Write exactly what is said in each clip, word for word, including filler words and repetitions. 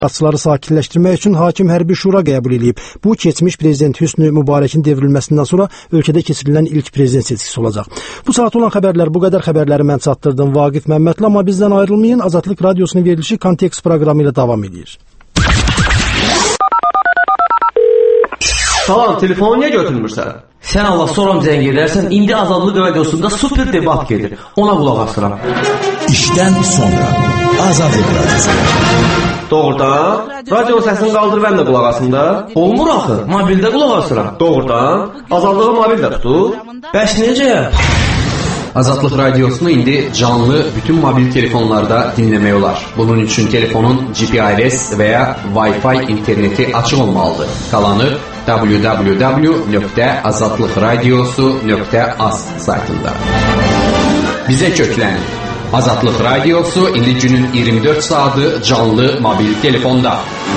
Atçıları sakitləşdirmək üçün hakim hərbi şura qəbul edib. Bu, keçmiş prezident Hüsnü Mübarəkin devrilməsindən sonra ölkədə keçirilən ilk prezident seçkisi olacaq. Bu saat olan xəbərlər, bu qədər xəbərləri mən çatdırdım Vaqif Məmmədli, amma bizdən ayrılmayın. Azadlıq Radiosunun verilişi Kontekst proqramı ilə davam edir. Salam, telefonu niyə götürmürsən? Sən Allah soram zəng edərsən, indi Azadlıq Radiosunda super debat gedir. Ona qulaq asıram. İşdən sonra Azadlıq Radiosu. Doğrudan? Radionun səsini qaldır, mən də qulaq asım da. Olmur axı, mobildə qulaq asıram. Doğrudan? Azadlığı mobildə tutur. Bəs necə? Azadlıq Radiosunu indi canlı bütün mobil telefonlarda dinləmək olar. Bunun üçün telefonun G P R S və ya Wi-Fi interneti açıq olmalıdır. Qalanı w w w nöqtə azadlıq radiosu nöqtə az saytında. Bizə köklənin. Azadlıq Radiosu indi günün iyirmi dörd saatı canlı mobil telefonda.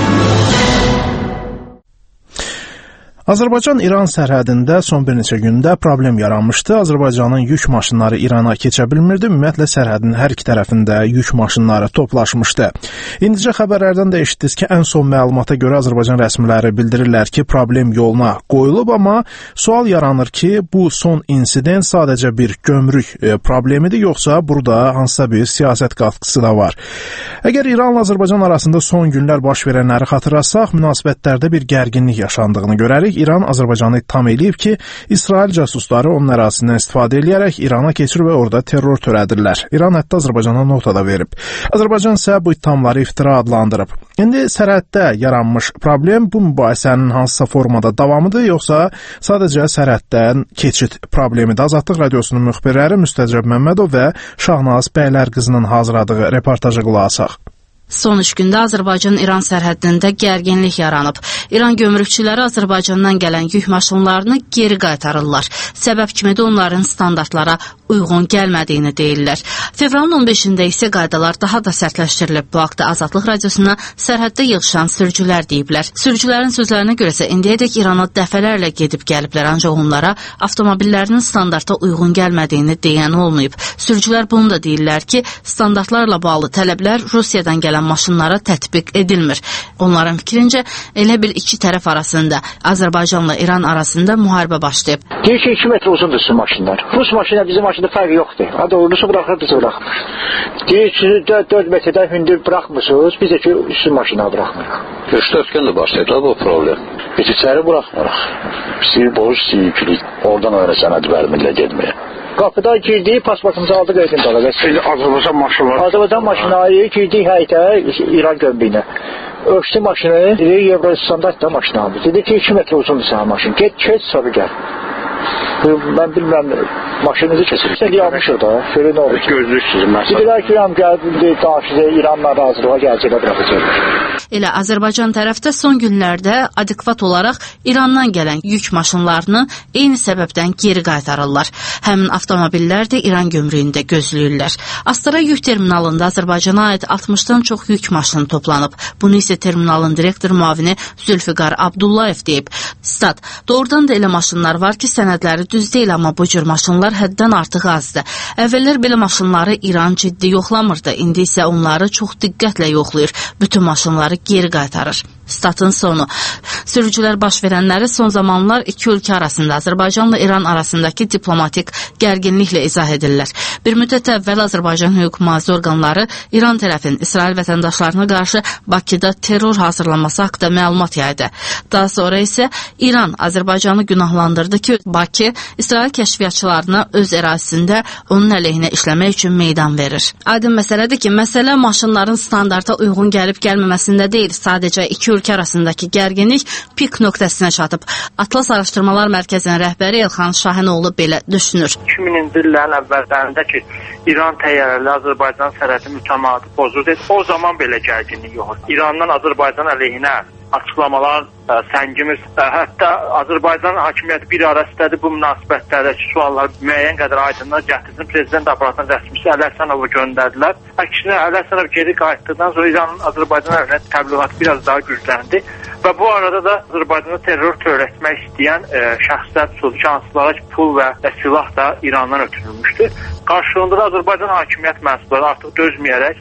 Azərbaycan-İran sərhədində son bir neçə gündə problem yaranmışdı. Azərbaycanın yük maşınları İrana keçə bilmirdi. Ümumiyyətlə sərhədin hər iki tərəfində yük maşınları toplaşmışdı. İndicə xəbərlərdən də eşitdiniz ki, ən son məlumata görə Azərbaycan rəsmiləri bildirirlər ki, problem yoluna qoyulub, amma sual yaranır ki, bu son insident sadəcə bir gömrük problemidir, yoxsa burada hansısa bir siyasət qatqısı da var. Əgər İranla Azərbaycan arasında son günlər baş verənləri xatırlasaq, münasibətlərdə bir gərginlik yaşandığını görərik. İran Azərbaycanı ittiham eləyib ki, İsrail casusları onun ərazisindən istifadə edərək İrana keçir və orada terror törədirlər. İran hətta Azərbaycana nota da verib. Azərbaycan isə bu ittihamları iftira adlandırıb. İndi sərhəddə yaranmış problem bu mübahisənin hansısa formada davamıdır, yoxsa sadəcə sərhəddən keçid problemidir? Azadlıq Radiosunun müxbirləri Müstəcəb Məmmədov və Şahnaz Bəylər qızının hazırladığı reportaja qulaq asaq. Son üç gündə Azərbaycan-İran sərhəddində gərginlik yaranıb. İran gömrükçüləri Azərbaycandan gələn yük maşınlarını geri qaytarırlar. Səbəb kimi də onların standartlara uyğun gəlmədiyini deyirlər. Fevralın on beşində isə qaydalar daha da sərtləşdirilib. Bu haqda Azadlıq Radiosuna sərhəddə yığışan sürücülər deyiblər. Sürücülərin sözlərinə görəsə indiyədək İrana dəfələrlə gedib gəliblər, ancaq onlara avtomobillərinin standarta uyğun gəlmədiyini deyən olmayıb. Sürücülər bunu da deyirlər ki, standartlarla bağlı tələblər Rusiyadan gələn maşınlara tətbiq edilmir. Onların fikrincə elə bil iki tərəf arasında, Azərbaycanla İran arasında müharibə başlayıb. Deyir ki, iki metr uzundur sizin maşınlar. Rus maşınla bizim maşında fərqi yoxdur. Hadi Rusu bıraxır, bizi bıraxmır. Deyir ki, dörd metrdən hündür bıraxmırsınız, biz də ki, sizin maşına bıraxmırıq. üç dörd gündür başlayıb bu problem. Biz içəri bıraxmırıq. Sivil boruş, sivil kilit. Oradan öyle sənəd vermirlə getməyə. Qapıda girdik, pasportumuzu aldıq, öydüm dalaqa. Azərbaycan maşınları. Azərbaycan maşınları girdik həyətə, İran gömbiyinə. Ölçdü maşını, dedi, Euro standart da maşını aldı. Dedi ki, iki metr uzundur sana maşın. Get, keç, sonra gəl. Mən bilməm, maşınınızı keçirik. Sən yanmışıq da, şöyle nə olur? Gözlük sizin məsələ. Dedilər ki, İran gəldi, qarşıda İranla razılığa gələcəklə bıraxacaq. Elə Azərbaycan tərəfdə son günlərdə adekvat olaraq İrandan gələn yük maşınlarını eyni səbəbdən geri qaytarırlar. Həmin avtomobillər də İran gömrüyündə gözləyirlər. Astara yük terminalında Azərbaycana aid altmışdan çox yük maşını toplanıb. Bunu isə terminalın direktor müavini Zülfiqar Abdullayev deyib. Stat, doğrudan da elə maşınlar var ki, sənədləri düz deyil, amma bu cür maşınlar həddən artıq azdır. Əvvəllər belə maşınları İran ciddi yoxlamırdı, indi isə onları çox diqqətlə yoxlayır. Bütün maşınları geri qaytarır. Statın sonu. Sürücülər baş verənləri son zamanlar iki ölkə arasında, Azərbaycanla İran arasındakı diplomatik gərginliklə izah edirlər. Bir müddət əvvəl Azərbaycan hüquq mühafizə orqanları İran tərəfinin İsrail vətəndaşlarına qarşı Bakıda terror hazırlaması haqqında məlumat yaydı. Daha sonra isə İran Azərbaycanı günahlandırdı ki, Bakı İsrail kəşfiyyatçılarına öz ərazisində onun əleyhinə işləmək üçün meydan verir. Aydın məsələdir ki, məsələ maşınların standarta uyğun gəlib gəlməməsində deyil, sadəcə iki ölkə arasındakı gərginlik pik nöqtəsinə çatıb. Atlas Araşdırmalar Mərkəzinin rəhbəri Elxan Şahinoğlu belə düşünür. iki minci illərin əvvəllərində ki, İran təyyarəli Azərbaycan sərhədi mütəmadi pozurdu. O zaman belə gərginlik yox. İrandan Azərbaycan əleyhinə açıqlamalar ə, səngimiz. Ə, hətta Azərbaycan hakimiyyəti bir ara istədi bu münasibətlərdəki suallar müəyyən qədər aydınlığa gətirsin. Prezident aparatının rəsmisi Əli Həsənovu göndərdilər. Əksinə Əli Həsənov geri qayıtdıqdan sonra İranın Azərbaycan əleyhinə təbliğatı biraz daha gücləndi. Və bu arada da Azərbaycanda terror törətmək istəyən ə, şəxslər cansızlara pul və silah da İrandan ötürülmüşdü. Qarşılığında da Azərbaycan hakimiyyət məhsulları artıq dözməyərək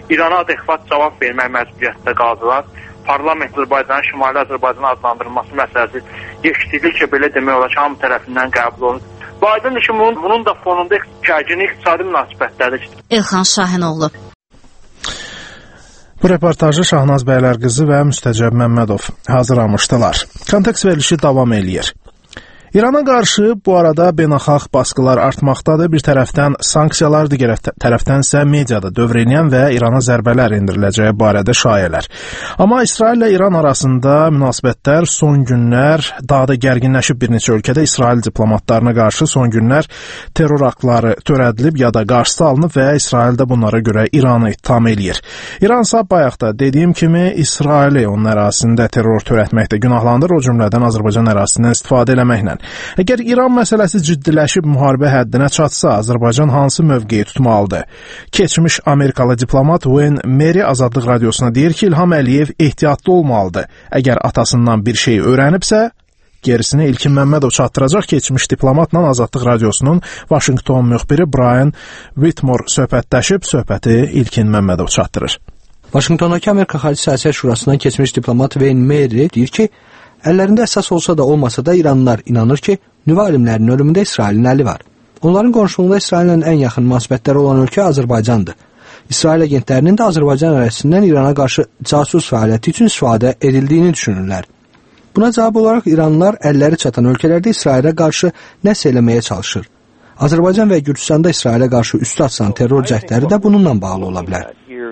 İrana adekvat cavab vermək məcburiyyətində qaldılar. Parlament Azərbaycanın Şimali Azərbaycanı adlandırılması məsələsi eşitdikcə belə demək olar ki, hamı tərəfindən qəbul olunur. Bu aydındır ki, bunun, bunun da fonunda gərgin iqtisadi münasibətlərdir. Elxan Şahinoğlu. Bu reportajı Şahnaz Bəylərqızı və Müstəcəb Məmmədov hazırlamışdılar. Kontekst verilişi davam eləyir. İrana qarşı bu arada beynəlxalq baskılar artmaqdadır. Bir tərəfdən sanksiyalar, digər tərəfdən isə mediada dövr edən və İrana zərbələr endiriləcəyi barədə şayələr. Amma İsrail ilə İran arasında münasibətlər son günlər daha da gərginləşib. Bir neçə ölkədə İsrail diplomatlarına qarşı son günlər terror aktları törədilib ya da qarşısı alınıb və İsrail də bunlara görə İranı ittiham eləyir. İransa bayaq da dediyim kimi İsraili onun ərazisində terror törətməkdə günahlandır, o cümlədən Azərbaycan ərazisindən istifadə eləməklə. Əgər İran məsələsi ciddiləşib müharibə həddinə çatsa, Azərbaycan hansı mövqeyi tutmalıdır? Keçmiş Amerikalı diplomat Wayne Meri Azadlıq Radiosuna deyir ki, İlham Əliyev ehtiyatlı olmalıdır. Əgər atasından bir şey öyrənibsə, gerisini İlkin Məmmədov çatdıracaq. Keçmiş diplomatla Azadlıq Radiosunun Washington müxbiri Brian Whitmore söhbətləşib, söhbəti İlkin Məmmədov çatdırır. Vaşinqtondakı Amerika Xarici Siyasət Şurasından keçmiş diplomat Wayne Meri deyir ki, əllərində əsas olsa da olmasa da İranlılar inanır ki, nüvə alimlərinin ölümündə İsrailin əli var. Onların qonşuluğunda İsraillə ən yaxın münasibətləri olan ölkə Azərbaycandır. İsrail agentlərinin də Azərbaycan ərazisindən İrana qarşı casus fəaliyyəti üçün istifadə edildiyini düşünürlər. Buna cavab olaraq İranlılar əlləri çatan ölkələrdə İsrailə qarşı nəsə eləməyə çalışır. Azərbaycan və Gürcüstanda İsrailə qarşı üstü açılan terror cəhdləri də bununla bağlı ola bilər.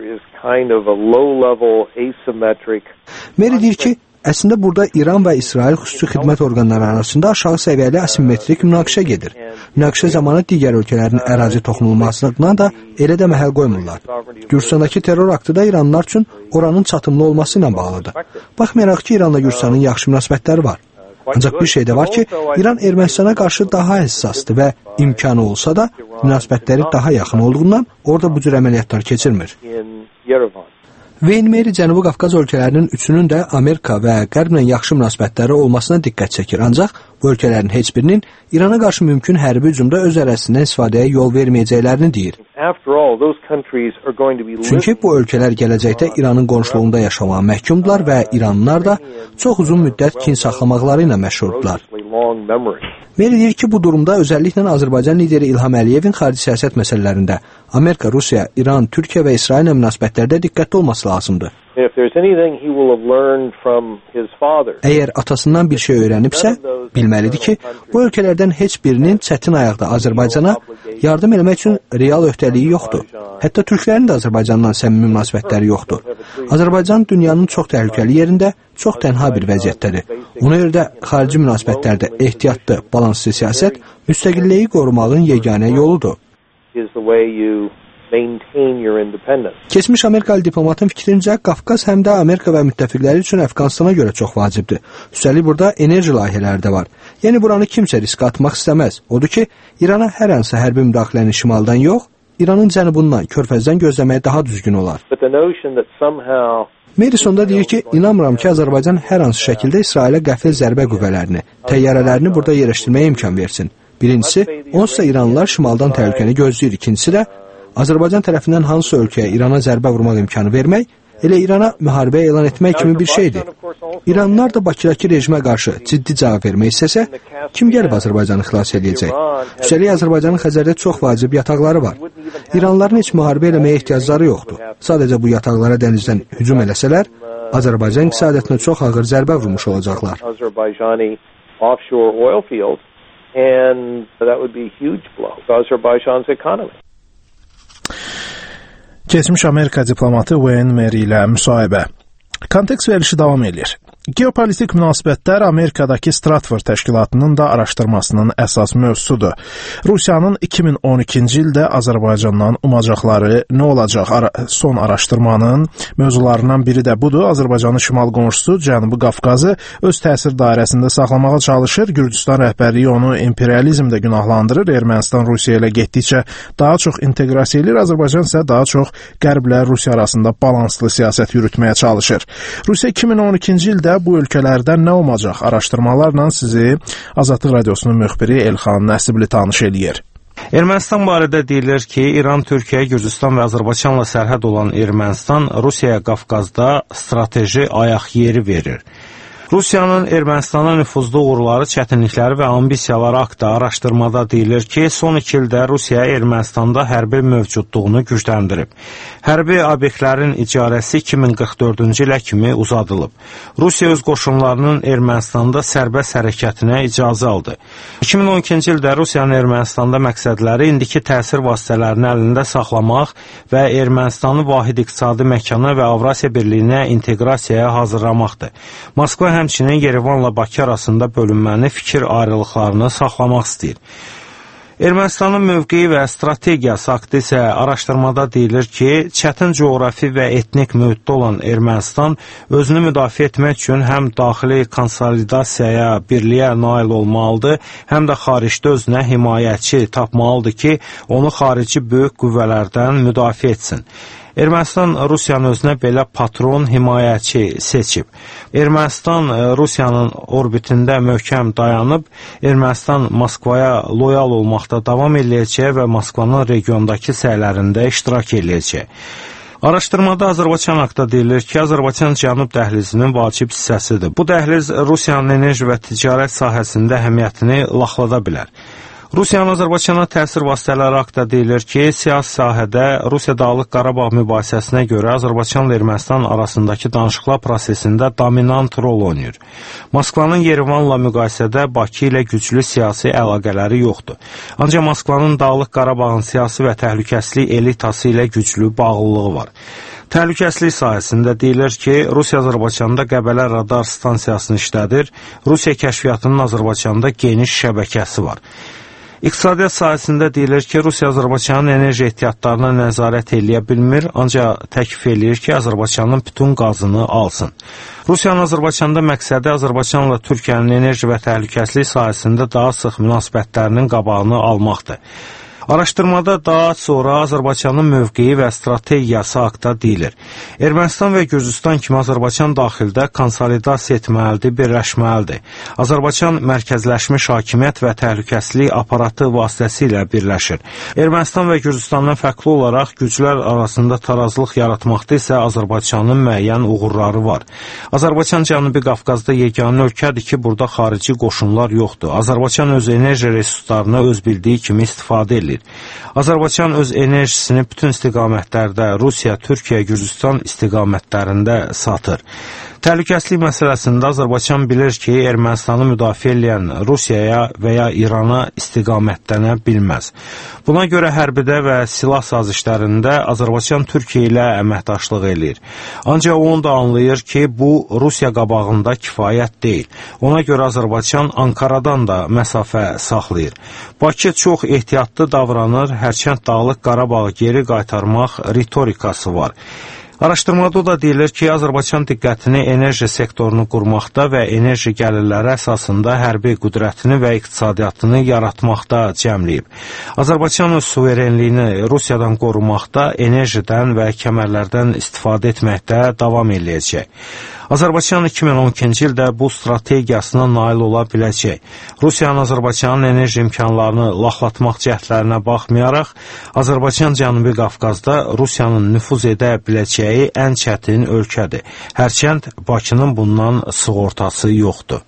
Meri deyir ki, əslində burada İran və İsrail xüsusi xidmət orqanları arasında aşağı səviyyəli asimetrik münaqişə gedir. Münaqişə zamanı digər ölkələrin ərazi toxunulmasına da elə də məhəl qoymurlar. Gürcüstandakı terror aktı da İranlılar üçün oranın çatımlı olması ilə bağlıdır. Baxmayaraq ki, İranla Gürcüstanın yaxşı münasibətləri var. Ancaq bir şey də var ki, İran Ermənistana qarşı daha həssasdır və imkanı olsa da münasibətləri daha yaxın olduğundan orada bu cür əməliyyatlar keçirmir. Wayne Meri Cənubi Qafqaz ölkələrinin üçünün də Amerika və Qərblə yaxşı münasibətləri olmasına diqqət çəkir. Ancaq bu ölkələrin heç birinin İrana qarşı mümkün hərbi hücumda öz ərazisindən istifadəyə yol verməyəcəklərini deyir. Çünki bu ölkələr gələcəkdə İranın qonşuluğunda yaşamağa məhkumdular və İranlılar da çox uzun müddət kin saxlamaqları ilə məşhurdular. Meri deyir ki, bu durumda özəlliklə Azərbaycan lideri İlham Əliyevin xarici siyasət məsələlərində Amerika, Rusiya, İran, Türkiyə və İsrail ilə münasibətlərdə diqqətli olması lazımdır. Əgər atasından bir şey öyrənibsə, bilməlidir ki, bu ölkələrdən heç birinin çətin ayaqda Azərbaycana yardım eləmək üçün real öhdəliyi yoxdur. Hətta türklərin də Azərbaycandan səmimi münasibətləri yoxdur. Azərbaycan dünyanın çox təhlükəli yerində, çox tənha bir vəziyyətdədir. Ona görə də xarici münasibətlərdə ehtiyatlı, balanslı siyasət müstəqilliyi qorumağın yeganə yoludur. Keçmiş Amerikalı diplomatın fikrincə, Qafqaz həm də Amerika və müttəfiqləri üçün Əfqanistana görə çox vacibdir. Üstəlik burada enerji layihələri də var. Yəni buranı kimsə riskə atmaq istəməz. Odur ki, İrana hər hansı hərbi müdaxilənin şimaldan yox, İranın cənubundan, körfəzdən gözləmək daha düzgün olar. Meri sonda deyir ki, inanmıram ki, Azərbaycan hər hansı şəkildə İsrailə qəfil zərbə qüvvələrini, təyyarələrini burada yerləşdirməyə imkan versin. Birincisi, onsuz da İranlılar şimaldan təhlükəni gözləyir. İkincisi də, Azərbaycan tərəfindən hansı ölkəyə İrana zərbə vurmaq imkanı vermək, elə İrana müharibə elan etmək kimi bir şeydir. İranlılar da Bakıdakı rejimə qarşı ciddi cavab vermək istəsə, kim gəlib Azərbaycanı xilas edəcək? Üstəlik Azərbaycanın Xəzərdə çox vacib yataqları var. İranlıların heç müharibə eləməyə ehtiyacları yoxdur. Sadəcə bu yataqlara dənizdən hücum eləsələr, Azərbaycan iqtisadiyyatına çox ağır zərbə vurmuş olacaqlar. And that would be a huge blow to Azerbaijan's economy. Keçmiş Amerika diplomatı Wayne Meri ilə müsahibə. Kontekst verilişi davam edir. Geopolitik münasibətlər Amerikadakı Stratford təşkilatının da araşdırmasının əsas mövzusudur. Rusiyanın iki min on ikinci ildə Azərbaycandan umacaqları nə olacaq? Ara son araşdırmanın mövzularından biri də budur. Azərbaycanın şimal qonşusu Cənubi Qafqazı öz təsir dairəsində saxlamağa çalışır. Gürcüstan rəhbərliyi onu imperializmdə günahlandırır. Ermənistan Rusiya ilə getdikcə daha çox inteqrasiya edir. Azərbaycan isə daha çox Qərblə Rusiya arasında balanslı siyasət yürütməyə çalışır. Rusiya iki min on ikinci ildə bu ölkələrdən nə olacaq? Araşdırmalarla sizi Azadlıq Radiosunun müxbiri Elxan Nəsibli tanış eləyir. Ermənistan barədə deyilir ki, İran, Türkiyə, Gürcüstan və Azərbaycanla sərhəd olan Ermənistan Rusiyaya Qafqazda strateji ayaq yeri verir. Rusiyanın Ermənistana nüfuzlu uğurları, çətinlikləri və ambisiyaları haqqında araşdırmada deyilir ki, son iki ildə Rusiya Ermənistanda hərbi mövcudluğunu gücləndirib. Hərbi obyektlərin icarəsi iki min qırx dördüncü ilə kimi uzadılıb. Rusiya öz qoşunlarının Ermənistanda sərbəst hərəkətinə icazə aldı. iki min on ikinci ildə Rusiyanın Ermənistanda məqsədləri indiki təsir vasitələrini əlində saxlamaq və Ermənistanı vahid iqtisadi məkana və Avrasiya Birliyinə inteqrasiyaya hazırlamaqdır. Moskva həmçinin Yerevanla Bakı arasında bölünməni, fikir ayrılıqlarını saxlamaq istəyir. Ermənistanın mövqeyi və strategiyası haqqında isə araşdırmada deyilir ki, çətin coğrafi və etnik mühitdə olan Ermənistan özünü müdafiə etmək üçün həm daxili konsolidasiyaya, birliyə nail olmalıdır, həm də xaricdə özünə himayəçi tapmalıdır ki, onu xarici böyük qüvvələrdən müdafiə etsin. Ermənistan Rusiyanın özünə belə patron, himayəçi seçib. Ermənistan Rusiyanın orbitində möhkəm dayanıb, Ermənistan Moskvaya loyal olmaqda davam edəcək və Moskvanın regiondakı səylərində iştirak edəcək. Araşdırmada Azərbaycan haqqında deyilir ki, Azərbaycan Cənub dəhlizinin vacib hissəsidir. Bu dəhliz Rusiyanın enerji və ticarət sahəsində əhəmiyyətini laxlada bilər. Rusiyanın Azərbaycana təsir vasitələri haqqında deyilir ki, siyasi sahədə Rusiya Dağlıq Qarabağ mübahisəsinə görə Azərbaycanla Ermənistan arasındakı danışıqlar prosesində dominant rol oynayır. Moskvanın Yerevanla müqayisədə Bakı ilə güclü siyasi əlaqələri yoxdur. Ancaq Moskvanın Dağlıq Qarabağın siyasi və təhlükəsizlik elitası ilə güclü bağlılığı var. Təhlükəsizlik sahəsində deyilir ki, Rusiya Azərbaycanda Qəbələ radar stansiyasını işlədir, Rusiya kəşfiyyatının Azərbaycanda geniş şəbəkəsi var. İqtisadiyyat sahəsində deyilir ki, Rusiya Azərbaycanın enerji ehtiyatlarına nəzarət eləyə bilmir, ancaq təklif eləyir ki, Azərbaycanın bütün qazını alsın. Rusiyanın Azərbaycanda məqsədi Azərbaycanla Türkiyənin enerji və təhlükəsizlik sahəsində daha sıx münasibətlərinin qabağını almaqdır. Araşdırmada daha sonra Azərbaycanın mövqeyi və strategiyası haqqında deyilir. Ermənistan və Gürcüstan kimi Azərbaycan daxildə konsolidasiya etməlidir, birləşməlidir. Azərbaycan mərkəzləşmiş hakimiyyət və təhlükəsizlik aparatı vasitəsilə birləşir. Ermənistan və Gürcüstandan fərqli olaraq güclər arasında tarazlıq yaratmaqda isə Azərbaycanın müəyyən uğurları var. Azərbaycan Cənubi Qafqazda yeganə ölkədir ki, burada xarici qoşunlar yoxdur. Azərbaycan öz enerji resurslarını öz bildiyi kimi istifadə edir. Azərbaycan öz enerjisini bütün istiqamətlərdə Rusiya, Türkiyə, Gürcüstan istiqamətlərində satır. Təhlükəsizlik məsələsində Azərbaycan bilir ki, Ermənistanı müdafiə edən Rusiyaya və ya İrana istiqamətlənə bilməz. Buna görə hərbidə və silah sazişlərində Azərbaycan Türkiyə ilə əməkdaşlıq eləyir. Ancaq onu da anlayır ki, bu Rusiya qabağında kifayət deyil. Ona görə Azərbaycan Ankaradan da məsafə saxlayır. Bakı çox ehtiyatlı davranır, hərçənd Dağlıq Qarabağı geri qaytarmaq ritorikası var. Araşdırmada da deyilir ki, Azərbaycan diqqətini enerji sektorunu qurmaqda və enerji gəlirləri əsasında hərbi qüdrətini və iqtisadiyyatını yaratmaqda cəmləyib. Azərbaycan öz suverenliyini Rusiyadan qorumaqda, enerjidən və kəmərlərdən istifadə etməkdə davam edəcək. Azərbaycan iki min on ikinci ildə bu strategiyasına nail ola biləcək. Rusiyanın Azərbaycanın enerji imkanlarını laxlatmaq cəhdlərinə baxmayaraq, Azərbaycan Cənubi Qafqazda Rusiyanın nüfuz edə biləcəyi ən çətin ölkədir. Hərçənd Bakının bundan sığortası yoxdur.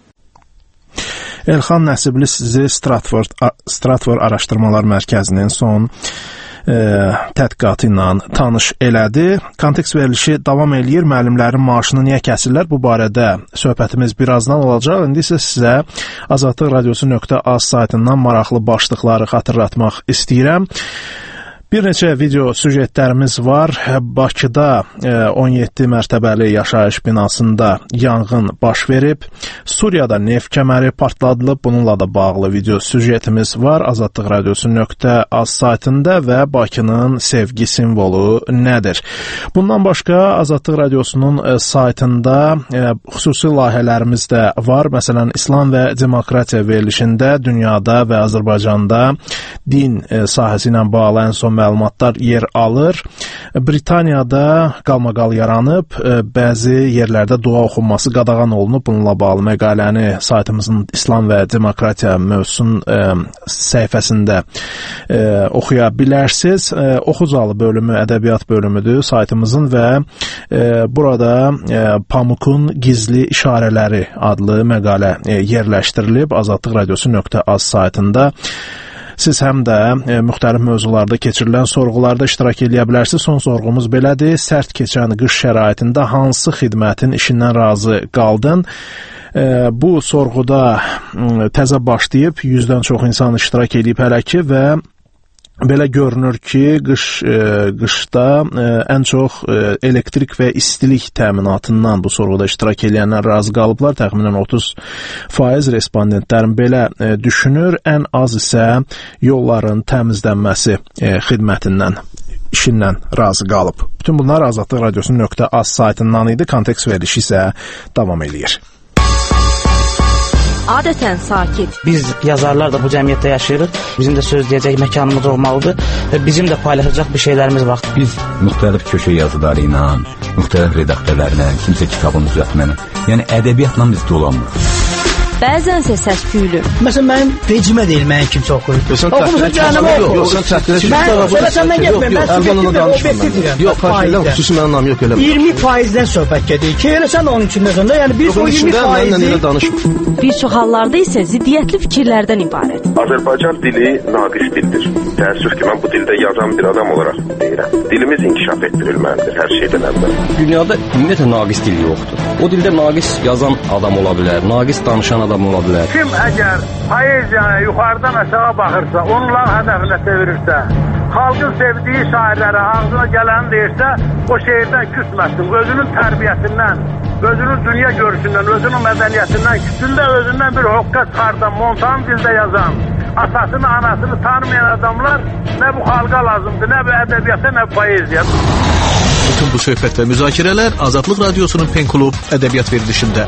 Elxan Nəsibli sizi Stratford, Stratford Araşdırmalar Mərkəzinin son E, tədqiqatı ilə tanış elədi. Kontekst verilişi davam eləyir. Müəllimlərin maaşını niyə kəsirlər? Bu barədə söhbətimiz birazdan olacaq. İndi isə sizə Azadlıq Radiosu nöqtə az saytından maraqlı başlıqları xatırlatmaq istəyirəm. Bir neçə video süjetlərimiz var. Bakıda on yeddi mərtəbəli yaşayış binasında yanğın baş verib. Suriyada neft kəməri partladılıb. Bununla da bağlı video süjetimiz var. Azadlıq Radiosu nöqtə az saytında və Bakının sevgi simvolu nədir? Bundan başqa Azadlıq Radiosunun saytında xüsusi layihələrimiz də var. Məsələn, İslam və Demokratiya verilişində dünyada və Azərbaycanda din sahəsi ilə bağlı ən son məlumatlar yer alır. Britaniyada qalmaqal yaranıb, bəzi yerlərdə dua oxunması qadağan olunub. Bununla bağlı məqaləni saytımızın İslam və Demokratiya mövzusunun e, səhifəsində e, oxuya bilərsiniz. E, Oxucalı bölümü, ədəbiyyat bölümüdür saytımızın və e, burada e, Pamukun Gizli İşarələri adlı məqalə e, yerləşdirilib azadlıq radiosu nöqtə az saytında. Siz həm də e, müxtəlif mövzularda keçirilən sorğularda iştirak edə bilərsiniz. Son sorğumuz belədir. Sərt keçən qış şəraitində hansı xidmətin işindən razı qaldın? E, bu sorğuda e, təzə başlayıb yüzdən çox insan iştirak edib hələ ki və belə görünür ki, qış e, qışda e, ən çox e, elektrik və istilik təminatından bu sorğuda iştirak edənlər razı qalıblar. Təxminən otuz faiz respondentlərin belə e, düşünür. Ən az isə yolların təmizlənməsi e, xidmətindən, işindən razı qalıb. Bütün bunlar Azadlıq Radiosu nöqtə az saytından idi. Kontekst verilişi isə davam eləyir. Adətən sakit. Biz yazarlar da bu cəmiyyətdə yaşayırıq. Bizim də söz deyəcək məkanımız olmalıdır və bizim də paylaşacaq bir şeylərimiz var. Biz müxtəlif köşə yazıları ilə, müxtəlif redaktörlərlə, kimsə kitabın düzəltməni, yəni ədəbiyyatla biz dolanmırıq. Bəzənsə səs-küylü. Məsələn, mənim vecimə deyil, mənim kimsə oxuyur. Oxumusun cəhənnəmə oxu. Yox, sən çəkdirə Mən səndən getməyim, mən subyektiv deyirəm. Yox, xaşirlər, xüsusi mənim nam yox, elə. iyirmi faizdən söhbət gedir ki, elə sən onun içində sonda, yəni biz o iyirmi faizi... Bir çox hallarda isə ziddiyyətli fikirlərdən ibarət. Azərbaycan dili naqis dildir. Təəssüf ki, mən bu dildə yazan bir adam olaraq deyirəm. Dilimiz inkişaf etdirilməlidir hər şeydən əvvəl. Dünyada ümumiyyətlə naqis dil yoxdur. O dildə naqis yazan adam ola bilər, naqis danışan adam ola bilər. Kim əgər poeziyaya yuxarıdan aşağı baxırsa, onların hədəfinə çevirirsə, xalqın sevdiyi şairlərə ağzına gələni deyirsə, o şeirdən küsməsin. Özünün tərbiyəsindən, özünün dünya görüşündən, özünün mədəniyyətindən, küsündə özündən bir hoqqa çıxardan, montan dildə yazan, atasını, anasını tanımayan adamlar nə bu xalqa lazımdır, nə bu ədəbiyyata, nə bu poeziya. Bütün bu söhbət və müzakirələr Azadlıq Radiosunun Pen Klub ədəbiyyat verilişində.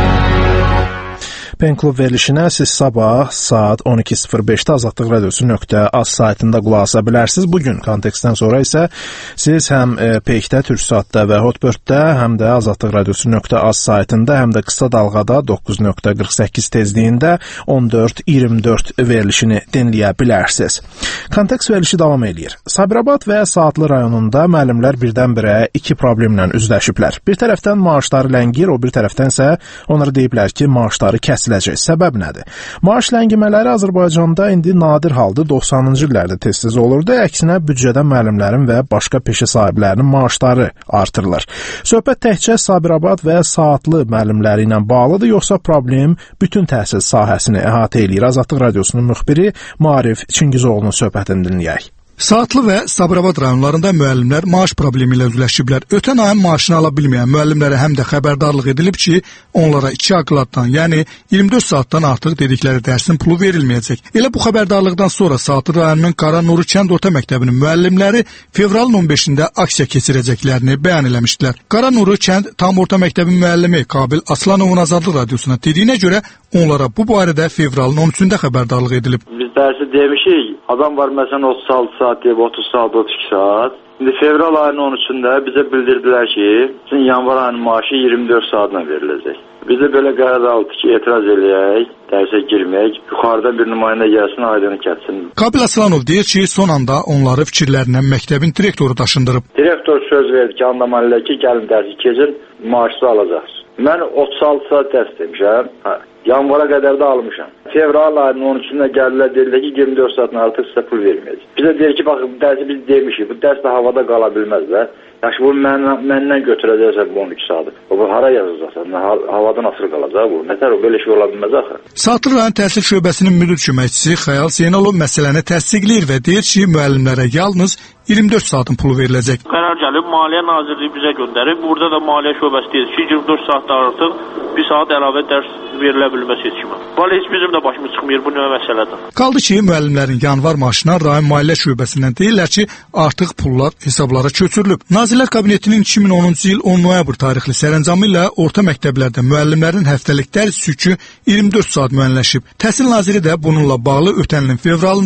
Pen Klub verilişinə siz sabah saat on iki sıfır beşdə Azadlıq Radiosu nöqtə az saytında qulaq asa bilərsiniz. Bugün kontekstdən sonra isə siz həm e, Peykdə, Türksatda və Hotbirddə, həm də Azadlıq Radiosu nöqtə az saytında, həm də qısa dalğada doqquz nöqtə qırx səkkiz tezliyində on dörd iyirmi dörd verilişini dinləyə bilərsiniz. Kontekst verilişi davam eləyir. Sabirabad və Saatlı rayonunda müəllimlər birdən-birə iki problemlə üzləşiblər. Bir tərəfdən maaşları ləngir, o bir tərəfdən isə onlara deyiblər ki, maaşları kəsiləcək. Səbəb nədir? Maaş ləngimələri Azərbaycanda indi nadir haldır, doxsanıncı illərdə tez-tez olurdu. Əksinə büdcədən müəllimlərin və başqa peşə sahiblərinin maaşları artırılır. Söhbət təkcə Sabirabad və Saatlı müəllimləri ilə bağlıdır, yoxsa problem bütün təhsil sahəsini əhatə eləyir? Azadlıq Radiosunun müxbiri Maarif Çingizoğlu'nun söhbətini dinləyək. Saatlı və Sabirabad rayonlarında müəllimlər maaş problemi ilə üzləşiblər. Ötən ayın maaşını ala bilməyən müəllimlərə həm də xəbərdarlıq edilib ki, onlara iki akladdan, yəni iyirmi dörd saatdan artıq dedikləri dərsin pulu verilməyəcək. Elə bu xəbərdarlıqdan sonra Saatlı rayonunun Qara Nuru kənd orta məktəbinin müəllimləri fevralın on beşində aksiya keçirəcəklərini bəyan eləmişdilər. Qara Nuru kənd tam orta məktəbin müəllimi Qabil Aslanovun Azadlıq Radiosuna dediyinə görə onlara bu barədə fevralın on üçündə xəbərdarlıq edilib. Biz dərsi demişik, adam var məsələn otuz altı saat deyib otuz saat, otuz iki saat. İndi fevral ayının on üçündə bizə bildirdilər ki, sizin yanvar ayının maaşı iyirmi dörd saatla veriləcək. Biz də belə qərar aldık ki, etiraz eləyək, dərsə girməyək, yuxarıdan bir nümayəndə gəlsin, aydını kətsin. Qabil Aslanov deyir ki, son anda onları fikirlərindən məktəbin direktoru daşındırıb. Direktor söz verdi ki, anlamalılar ki, gəlin dərsi keçin, maaşını alacaqsınız. Mən otuz altı saat dərs demişəm, hə, yanvara qədər də almışam. Fevral ayının on üçündə gəldilər, dedilər ki, iyirmi dörd saatdan artıq sizə pul verməyəcək. Bizə deyir ki, baxın, bu dərsi biz demişik, bu dərs də havada qala bilməzlər. Yaxşı, bu mən, məndən götürəcəksən bu on iki saatı. O, bu hara yazacaqsan, havadan asır qalacaq bu. Nətər, o belə şey ola bilməz axı. Saatlı rayon təhsil şöbəsinin müdür köməkçisi Xəyal Zeynalov məsələni təsdiqləyir və deyir ki, müəllimlərə yalnız iyirmi dörd saatın pulu veriləcək. Qərar gəlib, Maliyyə Nazirliyi bizə göndərib. Burada da Maliyyə şöbəsi deyir ki, iyirmi dörd saatdan artıq bir saat əlavə dərs verilə bilməz seçimi. Valla heç bizim də başımız çıxmır bu növə məsələdən. Qaldı ki, müəllimlərin yanvar maaşına rayon Maliyyə şöbəsindən deyirlər ki, artıq pullar hesablara köçürülüb. Nazirlər Kabinetinin iki min onuncu il on noyabr tarixli sərəncamı ilə orta məktəblərdə müəllimlərin həftəlik dərs yükü iyirmi dörd saat müəyyənləşib. Təhsil naziri də bununla bağlı ötən ilin fevralında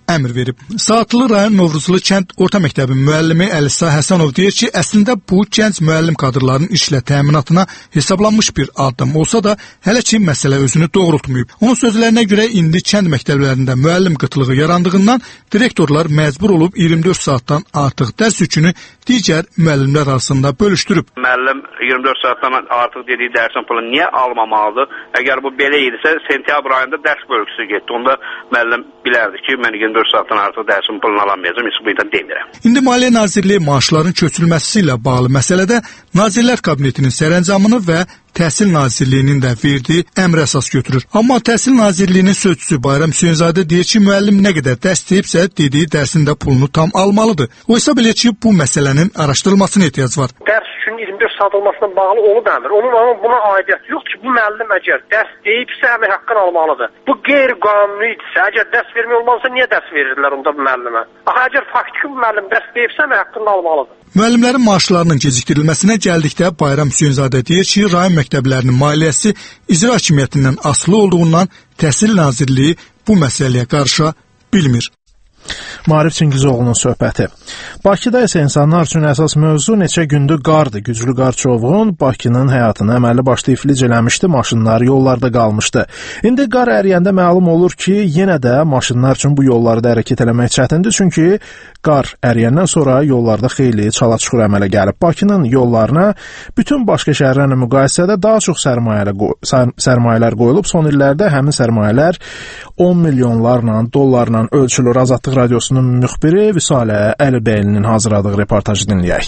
əmr verib. Saatlı rayon Novruzlu kənd orta məktəbin müəllimi Əlisa Həsənov deyir ki, əslində bu gənc müəllim kadrlarının işlə təminatına hesablanmış bir addım olsa da, hələ ki məsələ özünü doğrultmayıb. Onun sözlərinə görə indi kənd məktəblərində müəllim qıtlığı yarandığından direktorlar məcbur olub iyirmi dörd saatdan artıq dərs yükünü digər müəllimlər arasında bölüşdürüb. Müəllim iyirmi dörd saatdan artıq dediyi dərsin pulunu niyə almamalıdır? Əgər bu belə idisə, sentyabr ayında dərs bölgüsü getdi. Onda müəllim bilərdi ki, mən iyirmi dörd saatdan artıq dərsin pulunu alamayacağım, heç bu ilə demirəm. İndi Maliyyə Nazirliyi maaşların köçülməsi ilə bağlı məsələdə Nazirlər Kabinetinin sərəncamını və Təhsil Nazirliyinin də verdiyi əmr əsas götürür. Amma Təhsil Nazirliyinin sözçüsü Bayram Hüseynzadə deyir ki, müəllim nə qədər dərs deyibsə, dediyi dərsində pulunu tam almalıdır. O hesab edir ki, bu məsələnin araşdırılmasına ehtiyac var. Dərs üçün iyirmi dörd saat olmasına bağlı olub əmr. Onun ama buna aidiyyəti yoxdur ki, bu müəllim əgər dərs deyibsə, əmək haqqını almalıdır. Bu qeyri-qanuni idisə, əgər dərs vermək olmazsa, niyə dərs verirlər onda bu müəllimə? Axı, əgər faktiki bu müəllim dərs deyibsə, əmək haqqını almalıdır. Müəllimlərin maaşlarının gecikdirilməsinə gəldikdə Bayram Hüseynzadə deyir ki, rayon məktəblərinin maliyyəsi icra hakimiyyətindən asılı olduğundan Təhsil Nazirliyi bu məsələyə qarışa bilmir. Maarif Çingizoğlu'nun söhbəti. Bakıda isə insanlar üçün əsas mövzu neçə gündür qardır. Güclü qar çovğun Bakının həyatını əməlli başlı iflic eləmişdi, maşınlar yollarda qalmışdı. İndi qar əriyəndə məlum olur ki, yenə də maşınlar üçün bu yollarda hərəkət eləmək çətindir, çünki qar əriyəndən sonra yollarda xeyli çala-çuxur əmələ gəlib. Bakının yollarına bütün başqa şəhərlərlə müqayisədə daha çox sərmayələr qoyulub. Son illərdə həmin sərmayələr on milyonlarla, dollarla ölçülür. Azadlıq Radiosunun müxbiri Vüsalə Əlibəylinin hazırladığı reportajı dinləyək.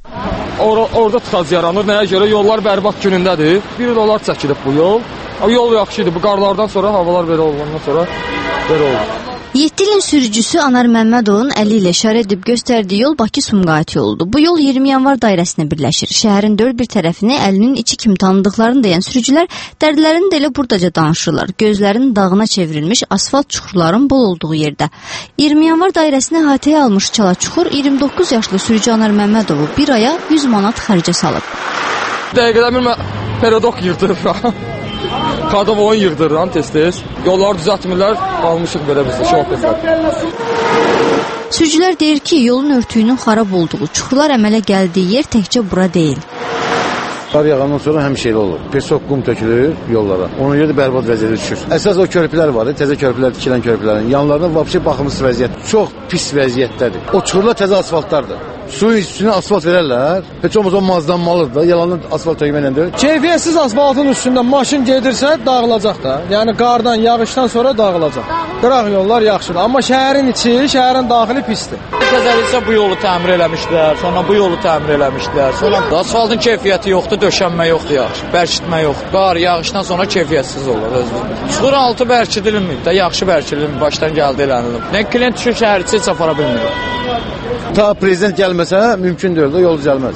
Or orada tıxac yaranır. Nəyə görə? Yollar bərbad günündədir. Bir dolar çəkilib bu yol. O yol yaxşıdır. Bu qarlardan sonra, havalar belə olandan sonra belə olur. yeddi ilin sürücüsü Anar Məmmədovun əli ilə işarə edib göstərdiyi yol Bakı-Sumqayıt yoludur. Bu yol iyirmi yanvar dairəsinə birləşir. Şəhərin dörd bir tərəfini əlinin içi kimi tanıdıqlarını deyən sürücülər dərdlərini də elə buradaca danışırlar. Gözlərinin dağına çevrilmiş asfalt çuxurların bol olduğu yerdə. iyirmi yanvar dairəsini əhatəyə almış çala-çuxur iyirmi doqquz yaşlı sürücü Anar Məmmədovu bir aya yüz manat xərcə salıb. Dəqiqədə bir perodok yırtırır. Kadavoyun yığdırıram tez-tez. Yolları düzəltmirlər, almışıq belə bizdə şoferlər. Sürücülər deyir ki, yolun örtüyünün xarab olduğu, çuxurlar əmələ gəldiyi yer təkcə bura deyil. Qar yağandan sonra həmişə elə olur. Pesok, qum tökülür yollara. Ona görə də bərbad vəziyyətə düşür. Əsas o körpülər var, təzə körpülər, tikilən körpülərin yanlarında vəbşi baxımsız vəziyyət. Çox pis vəziyyətdədir. O çuxurlar təzə asfaltlardır. Suyun üstünə asfalt verərlər. Heç olmaz o mazlanmalıdır da, yalandan asfalt tökməklədir. Keyfiyyətsiz asfaltın üstündə maşın gedirsə dağılacaq da. Yəni qardan, yağışdan sonra dağılacaq. Qıraq yollar yaxşıdır, amma şəhərin içi, şəhərin daxili pisdir. Təzəliklə bu yolu təmir eləmişdilər, sonra bu yolu təmir eləmişdilər. Sonra asfaltın keyfiyyəti yoxdur, döşənmə yoxdur yaxşı, bərkitmə yoxdur. Qar yağışdan sonra keyfiyyətsiz olur özü. Çuxur altı bərkidilmir də, yaxşı bərkidilmir, başdan gəldi elənilib. Nə klient düşür şəhər içi heç apara bilmir. Ta prezident gəlməsə mümkün deyil, yol düzəlməz.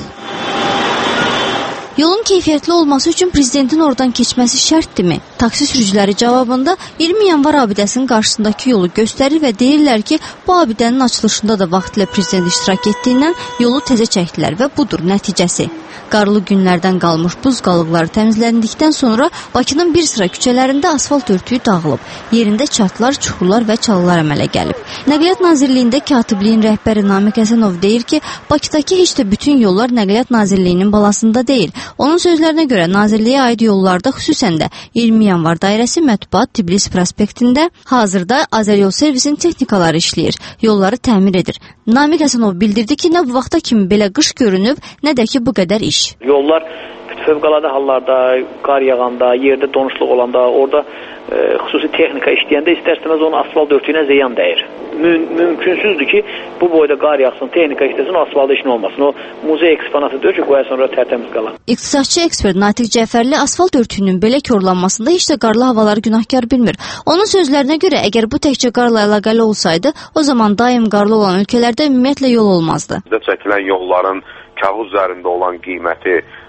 Yolun keyfiyyətli olması üçün prezidentin oradan keçməsi şərtdirmi? Taksi sürücüləri cavabında iyirmi yanvar abidəsinin qarşısındakı yolu göstərir və deyirlər ki, bu abidənin açılışında da vaxtilə prezident iştirak etdiyindən yolu təzə çəkdilər və budur nəticəsi. Qarlı günlərdən qalmış buz qalıqları təmizləndikdən sonra Bakının bir sıra küçələrində asfalt örtüyü dağılıb. Yerində çatlar, çuxurlar və çalılar əmələ gəlib. Nəqliyyat Nazirliyində katibliyin rəhbəri Namiq Həsənov deyir ki, Bakıdakı heç də bütün yollar Nəqliyyat Nazirliyinin balasında deyil. Onun sözlərinə görə Nazirliyə aid yollarda xüsusən də iyirmi yanvar dairəsi Mətbuat Tbilisi prospektində hazırda Azəryol servisin texnikaları işləyir, yolları təmir edir. Namiq Həsənov bildirdi ki, nə bu vaxta kimi belə qış görünüb, nə də ki bu qədər iş. Yollar fövqəladə hallarda, qar yağanda, yerdə donuşluq olanda, orada e, xüsusi texnika işləyəndə istər-istəməz onun asfalt örtüyünə ziyan dəyir. Müm mümkünsüzdür ki, bu boyda qar yağsın, texnika işləsin, o asfalda işin olmasın. O muzey eksponatı deyir ki, qoya sonra tərtəmiz qalar. İqtisadçı ekspert Natiq Cəfərli asfalt örtüyünün belə korlanmasında heç də qarlı havaları günahkar bilmir. Onun sözlərinə görə, əgər bu təkcə qarla əlaqəli olsaydı, o zaman daim qarlı olan ölkələrdə ümumiyyətlə yol olmazdı. Çəkilən yolların kağız üzərində olan qiyməti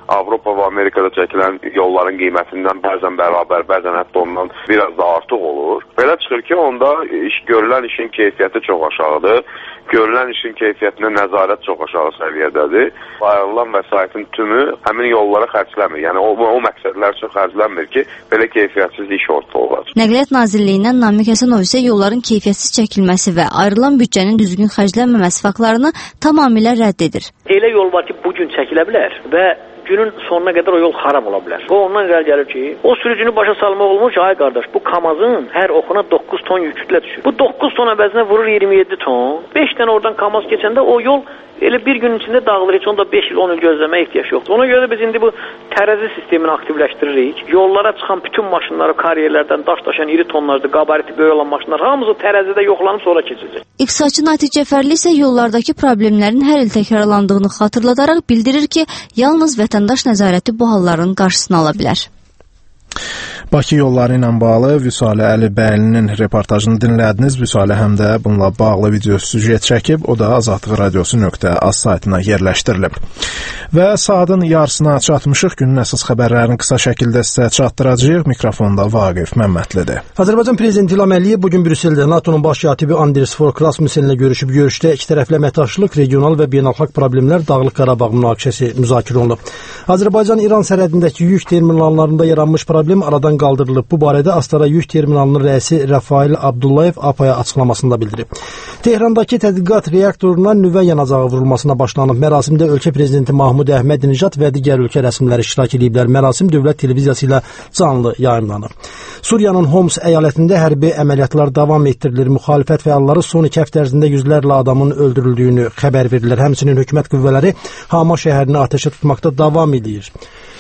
Avropa və Amerikada çəkilən yolların qiymətindən bəzən bərabər, bəzən hətta ondan biraz da artıq olur. Belə çıxır ki, onda iş görülən işin keyfiyyəti çox aşağıdır. Görülən işin keyfiyyətinə nəzarət çox aşağı səviyyədədir. Ayrılan vəsaitin tümü həmin yollara xərclənmir. Yəni o, o məqsədlər üçün xərclənmir ki, belə keyfiyyətsiz iş ortaya olar. Nəqliyyat Nazirliyindən Namiq Həsənov isə yolların keyfiyyətsiz çəkilməsi və ayrılan büdcənin düzgün xərclənməməsi faktlarını tamamilə rədd edir. Elə yol var ki, bu gün çəkilə bilər və günün sonuna qədər o yol xarab ola bilər. O ondan irəli gəlir ki, o sürücünü başa salmaq olmur ki, ay qardaş, bu Kamazın hər oxuna doqquz ton yük kütlə düşür. Bu doqquz ton əvəzinə vurur iyirmi yeddi ton. beş dənə oradan Kamaz keçəndə o yol elə bir gün içində dağılır. Heç onda beş il on il gözləməyə ehtiyac yoxdur. Ona görə də biz indi bu tərəzi sistemini aktivləşdiririk. Yollara çıxan bütün maşınları, karyerlərdən daş daşıyan iri tonlardır, qabariti böyük olan maşınlar hamısı tərəzidə yoxlanıb sonra keçəcək. İqtisadçı Natiq Cəfərli isə yollardakı problemlərin hər il təkrarlandığını xatırladaraq bildirir ki, yalnız vətəndaş nəzarəti bu halların qarşısını ala bilər. Bakı yolları ilə bağlı Vüsalə Əlibəylinin reportajını dinlədiniz. Vüsalə həm də bununla bağlı video süjet çəkib, o da azadlıq radiosu nöqtə az saytına yerləşdirilib. Və saatın yarısına çatmışıq. Günün əsas xəbərlərini qısa şəkildə sizə çatdıracağıq. Mikrofonda Vaqif Məmmədlidir. Azərbaycan prezidenti İlham Əliyev bugün Brüsseldə NATO'nun baş katibi Anders Fogh Rasmussenlə görüşüb. Görüşdə ikitərəfli əməkdaşlıq, regional və beynəlxalq problemlər, Dağlıq Qarabağ münaqişəsi müzakirə olunub. Azərbaycan-İran sərhədindəki yük terminallarında yaranmış problem aradan qaldırılıb. Bu barədə Astara yük terminalının rəisi Rəfail Abdullayev A P A-ya açıqlamasında bildirib. Tehrandakı tədqiqat reaktoruna nüvə yanacağı vurulmasına başlanıb. Mərasimdə ölkə prezidenti Mahmud Əhmədinəcad və digər ölkə rəsmiləri iştirak ediblər. Mərasim dövlət televiziyası ilə canlı yayımlanıb. Suriyanın Homs əyalətində hərbi əməliyyatlar davam etdirilir. Müxalifət fəalları son iki həftə ərzində yüzlərlə adamın öldürüldüyünü xəbər verirlər. Həmçinin hökumət qüvvələri Hama şəhərini atəşə tutmaqda davam edir.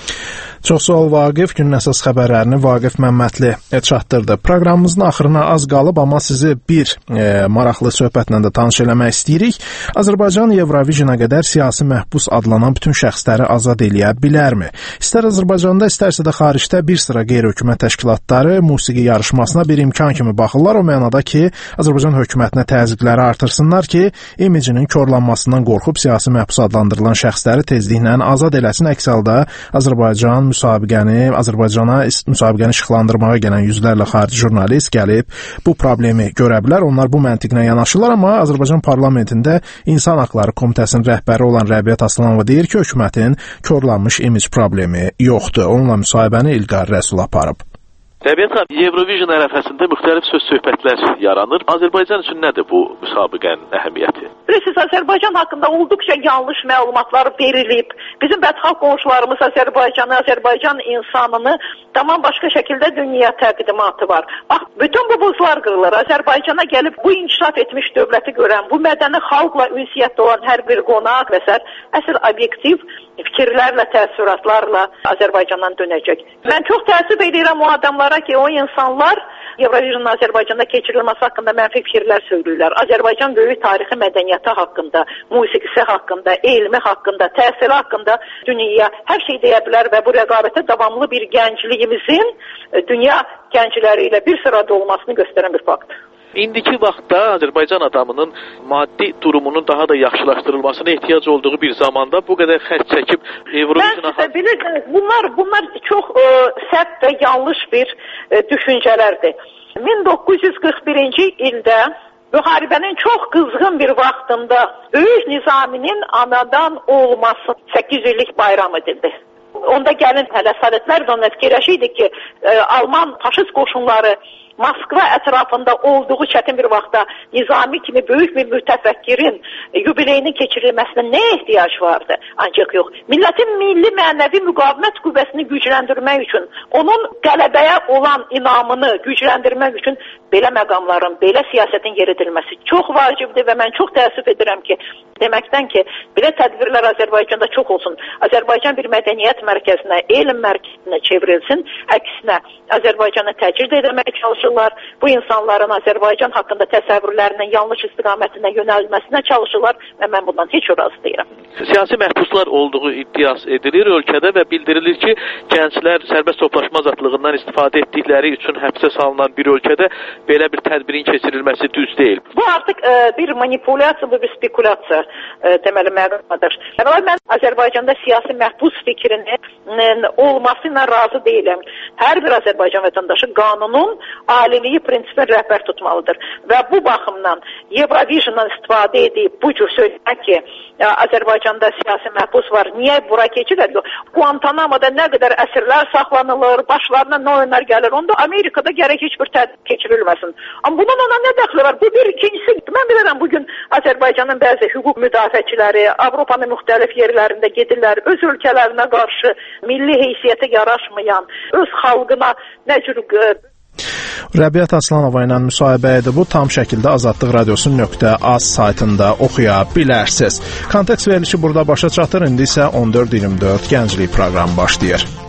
Çox sağ ol Vaqif, günün əsas xəbərlərini Vaqif Məmmədli çatdırdı. Proqramımızın axırına az qalıb, amma sizi bir e, maraqlı söhbətlə də tanış eləmək istəyirik. Azərbaycan Eurovision'a qədər siyasi məhbus adlanan bütün şəxsləri azad eləyə bilərmi? İstər Azərbaycanda, istərsə də xaricdə bir sıra qeyri-hökumət təşkilatları musiqi yarışmasına bir imkan kimi baxırlar. O mənada ki, Azərbaycan hökumətinə təzyiqləri artırsınlar ki, imicinin korlanmasından qorxub siyasi məhbus adlandırılan şəxsləri tezliklə azad eləsin. Əks halda Azərbaycan müsabiqəni, Azərbaycana müsabiqəni işıqlandırmağa gələn yüzlərlə xarici jurnalist gəlib bu problemi görə bilər. Onlar bu məntiqlə yanaşırlar, amma Azərbaycan parlamentində İnsan Haqları Komitəsinin rəhbəri olan Rəbiət Aslanova deyir ki, hökumətin korlanmış imic problemi yoxdur. Onunla müsahibəni İlqar Rəsul aparıb. Rəbiət xanım, Eurovision ərəfəsində müxtəlif söz söhbətlər yaranır. Azərbaycan üçün nədir bu müsabiqənin əhəmiyyəti? Bilirsiniz, Azərbaycan haqqında olduqca yanlış məlumatlar verilib. Bizim bədxalq qonşularımız Azərbaycanı, Azərbaycan insanını tamam başqa şəkildə dünya təqdimatı var. Bax, bütün bu buzlar qırılır. Azərbaycana gəlib bu inkişaf etmiş dövləti görən, bu mədəni xalqla ünsiyyətdə olan hər bir qonaq və sər əsl obyektiv fikirlərlə, təəssüratlarla Azərbaycandan dönəcək. Mən çox təəssüf edirəm o adamlara ki, o insanlar Eurovision'un Azərbaycanda keçirilməsi haqqında mənfi fikirlər söyləyirlər. Azərbaycan böyük tarixi mədəniyyəti haqqında, musiqisi haqqında, elmi haqqında, təhsili haqqında dünyaya hər şey deyə bilər və bu rəqabətə davamlı bir gəncliyimizin dünya gəncləri ilə bir sırada olmasını göstərən bir faktdır. İndiki vaxtda Azərbaycan adamının maddi durumunun daha da yaxşılaşdırılmasına ehtiyac olduğu bir zamanda bu qədər xərc çəkib Eurovision'a... Mən sizə bilirsiniz, bunlar, bunlar çox e, sərt və yanlış bir e, düşüncələrdir. min doqquz yüz qırx birinci ildə müharibənin çox qızğın bir vaxtında Böyük Nizaminin anadan olması səkkiz illik bayram edildi. Onda gəlin hələ Sovetlər də fikirləşirdik ki, e, Alman faşist qoşunları Moskva ətrafında olduğu çətin bir vaxtda Nizami kimi böyük bir mütəfəkkirin yubileyinin keçirilməsinə nə ehtiyac vardı? Ancaq yox. Millətin milli mənəvi müqavimət qüvvəsini gücləndirmək üçün, onun qələbəyə olan inamını gücləndirmək üçün belə məqamların, belə siyasətin yeridilməsi çox vacibdir və mən çox təəssüf edirəm ki, deməkdən ki, belə tədbirlər Azərbaycanda çox olsun. Azərbaycan bir mədəniyyət mərkəzinə, elm mərkəzinə çevrilsin. Əksinə, Azərbaycanı təcrid etməyə çalışır. Bu insanların Azərbaycan haqqında təsəvvürlərinin yanlış istiqamətinə yönəlməsinə çalışırlar və mən bundan heç razı deyirəm. Siyasi məhbuslar olduğu iddias edilir ölkədə və bildirilir ki, gənclər sərbəst toplaşma azadlığından istifadə etdikləri üçün həbsə salınan bir ölkədə belə bir tədbirin keçirilməsi düz deyil. Bu artıq e, bir manipulyasiya, bu bir spekulyasiya e, deməli məqamadır. Yəni, mən Azərbaycanda siyasi məhbus fikrinin olması ilə razı deyiləm. Hər bir Azərbaycan vətəndaşı qanunun aliliyi prinsipini rəhbər tutmalıdır. Və bu baxımdan Eurovision'dan istifadə edib bu cür söyləmək ki, Azərbaycanda siyasi məhbus var, niyə bura keçirlər? Guantanamo'da nə qədər əsirlər saxlanılır, başlarına nə oyunlar gəlir, onda Amerikada gərək heç bir tədbir keçirilməsin. Amma bundan ona nə dəxli var? Bu bir ikincisi, mən bilirəm bugün Azərbaycanın bəzi hüquq müdafiəçiləri Avropanın müxtəlif yerlərində gedirlər, öz ölkələrinə qarşı milli heysiyyətə yaraşmayan, öz xalqına nə cür... Rəbiət Aslanova ilə müsahibə idi. Bu tam şəkildə Azadlıq Radiosu nöqtə az saytında oxuya bilərsiniz. Kontekst verilişi burada başa çatır. İndi isə on dörd iyirmi dörd gənclik proqramı başlayır.